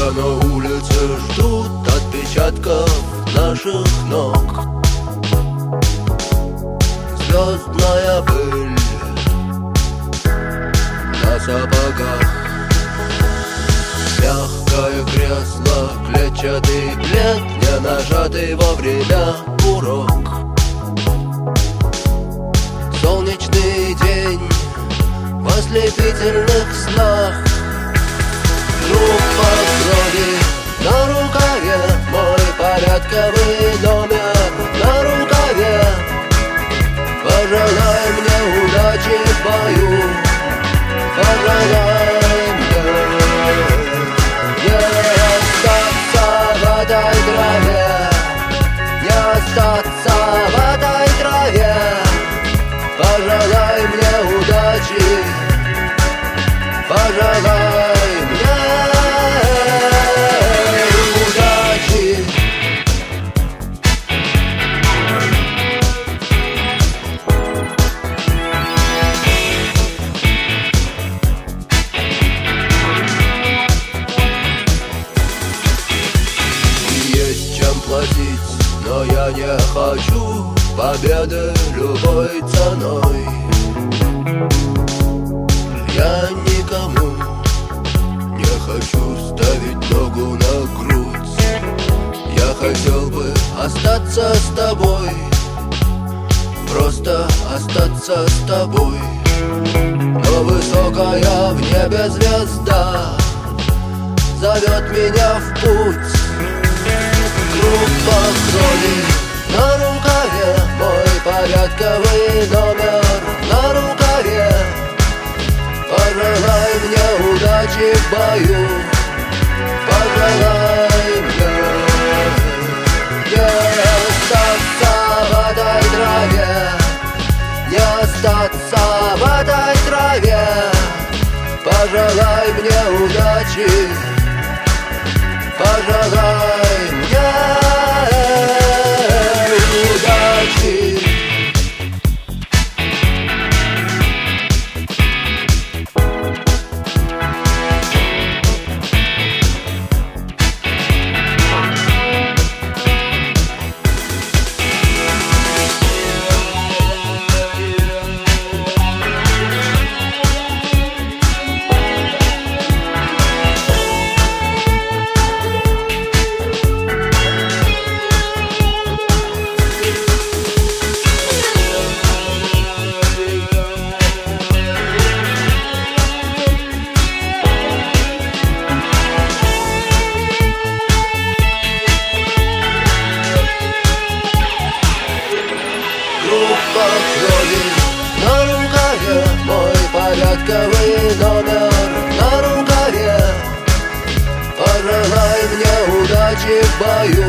Тебя на улице ждут отпечатков наших ног. Звездная пыль на сапогах, мягкое кресло, клетчатый плед, не нажатый во время урок. Солнечный день в ослепительных снах. Группа крови на рукаве, мой порядковый номер на рукаве. Пожелай мне удачи в бою, пожелай мне не остаться в этой траве, не остаться в этой траве. Пожелай мне удачи, пожелай мне удачи. Есть чем платить, но я не хочу победы любой ценой. Я никому не хочу ставить ногу на грудь. Я хотел бы остаться с тобой, просто остаться с тобой. Но высокая в небе звезда зовет меня в путь. Группа крови на рукаве, мой порядковый номер на рукаве. Пожелай мне удачи в бою, пожелай мне не остаться в этой траве, не остаться в этой траве. Пожелай мне удачи, пожелай мне удачи. Группа крови на рукаве, мой порядковый номер на рукаве. Пожелай мне удачи в бою,